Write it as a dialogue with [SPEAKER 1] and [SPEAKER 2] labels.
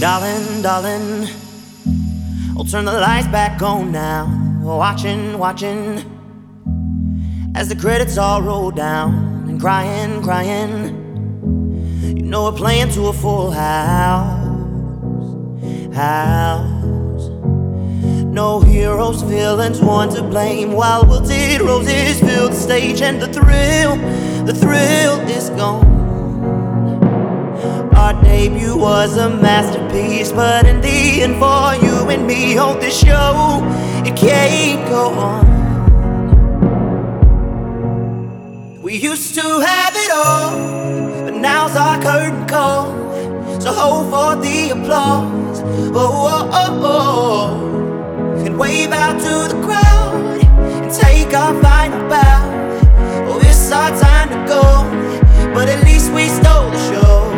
[SPEAKER 1] Darling, darling, I'll turn the lights back on now. Watching, watching as the credits all roll down. And crying, crying, you know we're playing to a full house. No heroes, villains, one to blame, while wilted roses fill the stage. And the thrill is gone. Our debut was a masterpiece, but in the end, for you and me, on this show, it can't go on. We used to have it all, but now's our curtain call. So hold for the applause, oh, oh, oh, oh. And wave out to the crowd and take our final bow. Oh, it's our time to go, but at least we stole the show.